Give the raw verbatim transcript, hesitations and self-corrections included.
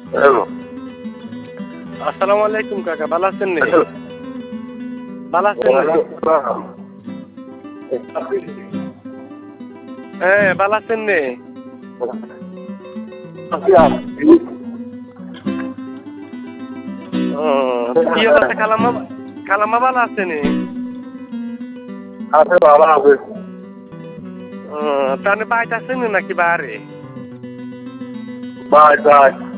Hello. আসসালামু আলাইকুম কাকা, ভালো আছেন নি? ভালো আছেন নি? হ্যাঁ, ভালো আছেন নি? ও কি অবস্থা খালাম্মা? খালাম্মা ভালো আছে নি? আছে ভালো আছে। ও তাহলে বাড়িতে আছেন নাকি বাড়ি? Bye by.